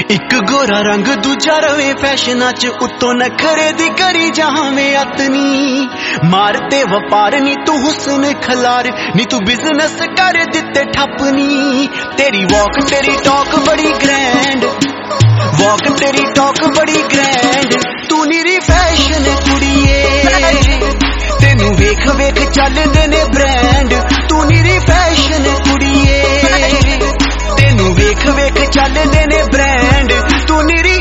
एक गोरा रंग दूजा रवे फैशना च उत्तों नखरे दी करी जावे अतनी मारते वपार नी तू हुस्न खलार नी तू बिजनेस कर दिते ठपनी तेरी वॉक तेरी टॉक बड़ी ग्रैंड वॉक तेरी टॉक बड़ी ग्रैंड तू नीरी फैशन कुड़िए तेनू वेख वेख चलदे ने ब्रांड तू नीरी फैशन कुड़िए तेनू वेख वेख चलदे ने ब्रांड तू नीरी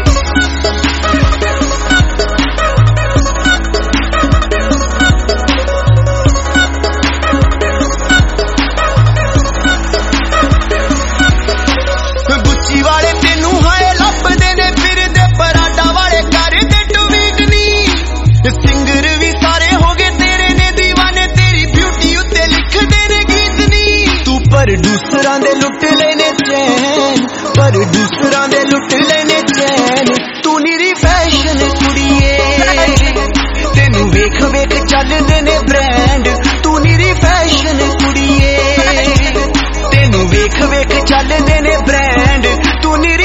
गुच्ची वाले तेनू हाए लभदे ने फिरदे पराठा वाले करदे ट्वीट नी सिंगर भी सारे हो गए तेरे ने दीवाने तेरी ब्यूटी उत्ते लिखदे ने गीत नी तू पर दूसरां दे लुट लेने चैन पर दूसरां दे लुट लेने चैन तू नीरी फैशन कुड़िए तेनू वेख वेख चलदे ने ब्रांड तू नीरी फैशन कुड़िए तेनू वेख वेख चलदे ने ब्रांड तू नीरी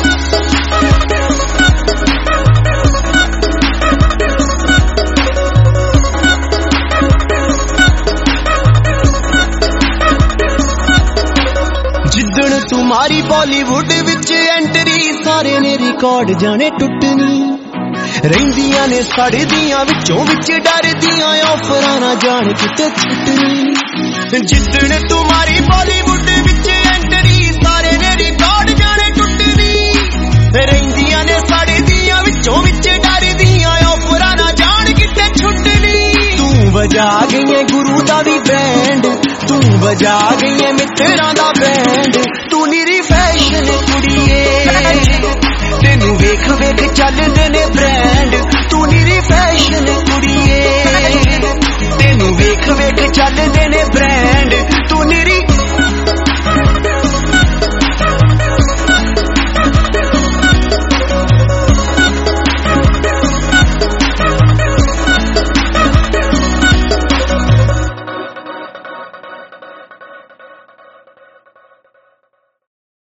जिदण तुम्हारी बॉलीवुड विच एंट्री सारे ने रिकॉर्ड जाने टुटनी रहिंदियां ने सड़दियां विचों विच डरदियां ऑफरां ना जान किते छुटनी जिदण तुम्हारी बॉलीवुड विच एंट्री सारे ने रिकॉर्ड जाने टुटनी रहिंदियां ने सड़दियां विचों विच डरदियां ऑफरां ना जान किते छुटनी तू वजा गई है गुरु दा भी बैंड तू वजा गई है मित्तरां दा बैंड तू नीरी फैशन कुड़िए तेनू वेख वेख चलदे ने ब्रांड तू नीरी फैशन कुड़िए तेनू वेख वेख चलदे ने ब्रांड